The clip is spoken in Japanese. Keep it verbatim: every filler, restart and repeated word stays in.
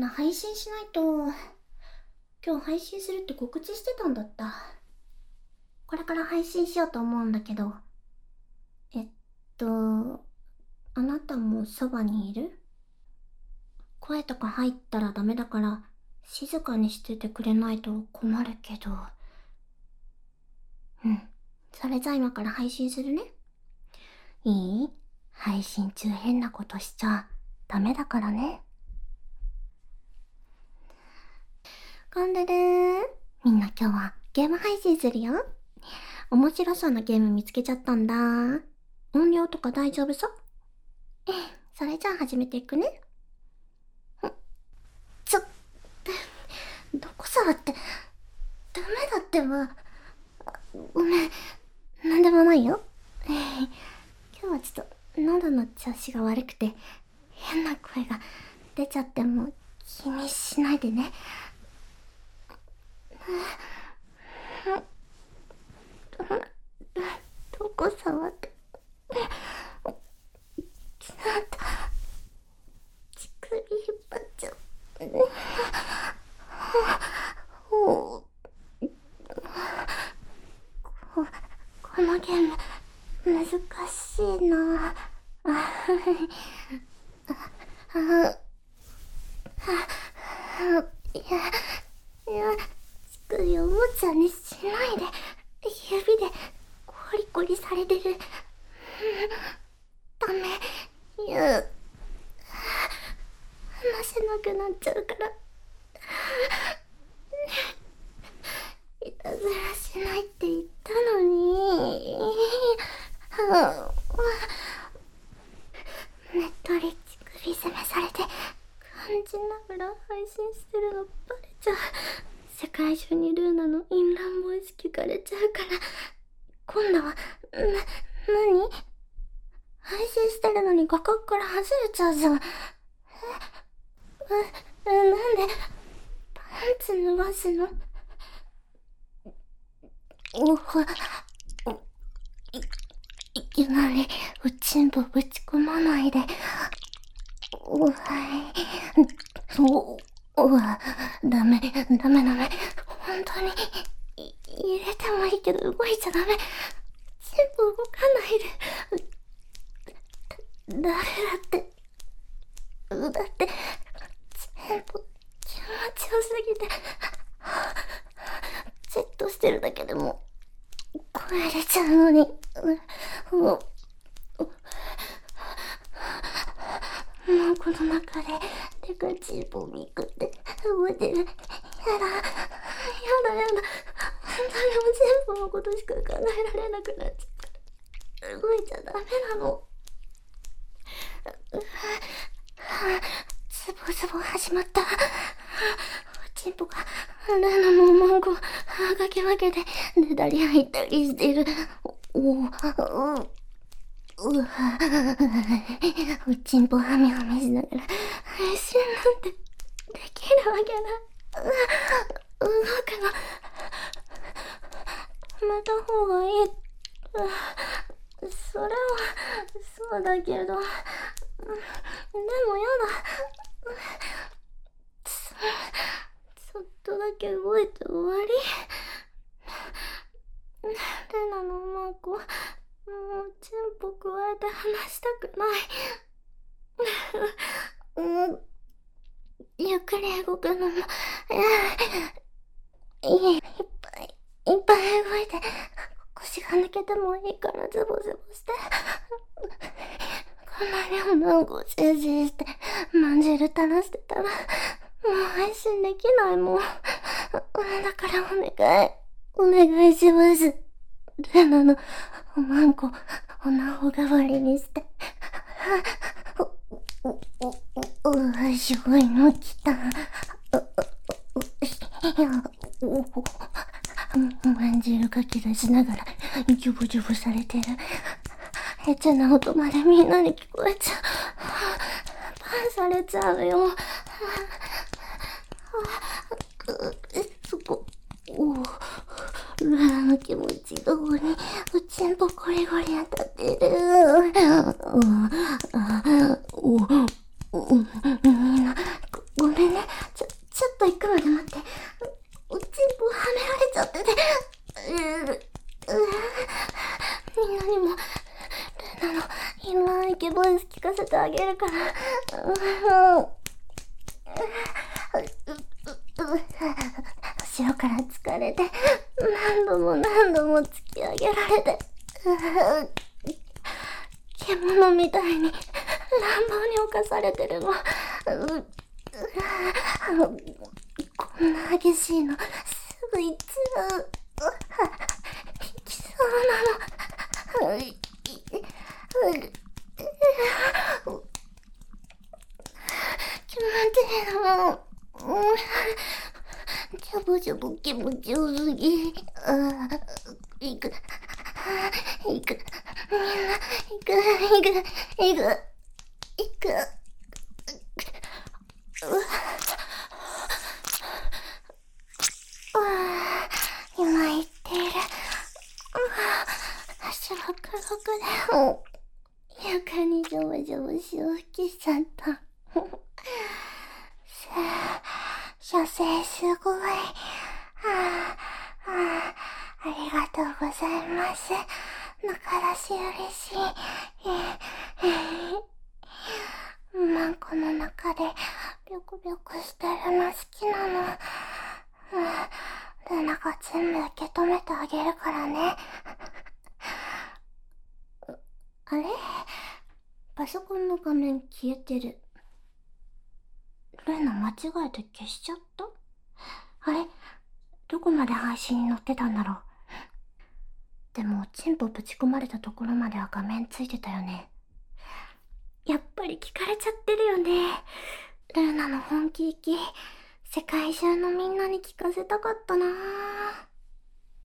配信しないと。今日配信するって告知してたんだった。これから配信しようと思うんだけど。えっと、あなたもそばにいる？声とか入ったらダメだから、静かにしててくれないと困るけど。うん。それじゃあ今から配信するね。いい？配信中変なことしちゃダメだからね。コンデルー。みんな今日はゲーム配信するよ。面白そうなゲーム見つけちゃったんだ。音量とか大丈夫そう？ええ、それじゃあ始めていくね。ちょ、どこ触って、ダメだってば。ごめん、なんでもないよ。えー、今日はちょっと喉の調子が悪くて、変な声が出ちゃっても気にしないでね。どこ触って、ちょっと、乳首引っ張っちゃう。ここのゲーム難しいな。いやいや、乳首おもちゃにしないで。指でコリコリされてる。ダメ。いや、話せなくなっちゃうから。いたずらしないって言ったのに。ねっとり乳首攻めされて感じながら配信してるのバレちゃう。世界中にルーナの淫乱ボイス聞かれちゃうから。今度は、な、なに？配信してるのに画角から外れちゃうじゃん。え、え、なんでパンツ脱がすの？おほ、い、いきなり、おちんぽぶち込まないで。お、はい。お、おわ、ダメ、ダメダメ。本当に、い、入れてもいいけど動いちゃダメ。ちんぽ動かないで。誰だって、だって、ちんぽ気持ちよすぎて、じっとしてるだけでも、声出ちゃうのに、う、う、もうこの中で、でかちんぽみくって動いてる。やだ、やだやだ。本当におちんぽのことしか考えられなくなっちゃうから。動いちゃダメなの。ズボズボ始まった。おちんぽがルーナのおまんこがけ分けて出たり入ったりしてる。おお、ううわ、おちんぽはみはみしながら配信なんてできるわけない。動くのやめた方がいい。それはそうだけど、でもやだ。ちょっとだけ動いて終わり。レナのマーコ、もうチンポ加えて話したくない。うん、ゆっくり動くのも、いい、いっぱいいっぱい動いて腰が抜けてもいいからズボズボして。こんなにおまんこシーシーしてまんじる垂らしてたらもう配信できないもん。だからお願いお願いします。ルーナのおまんこおなほ代わりにして。お、お、お、お、すごいの来た。お、まんじるかき出しながらジュブジュブされてる。エッチな音までみんなに聞こえちゃう。パンされちゃうよ。そこ、おぉ、ルーナの気持ちがここにおちんぽゴリゴリ当たってる。お、お、みんな、ご、ごめんね。 るから。うん。後ろから疲れて、何度も何度も突き上げられて、獣みたいに乱暴に侵されてるの。こんな激しいの、すぐ行っちゃう。行きそうなの。気持ちいいの。ジャボジャボ気持ちよすぎ。ああ、いく。いく。みんな、いく、いく、いく、いく。今言っている。足が黒くでも床にジャボジャボしを吹きちゃった。射精すごい。ああ、ありがとうございます。中出し嬉しい。マンコの中でビョクビョクしてるの好きなの。ルナが全部受け止めてあげるからね。あれ？パソコンの画面消えてる。ルナ間違えて消しちゃった？あれ？どこまで配信に載ってたんだろう。でもチンポぶち込まれたところまでは画面ついてたよね。やっぱり聞かれちゃってるよね。ルナの本気息、世界中のみんなに聞かせたかったなぁ。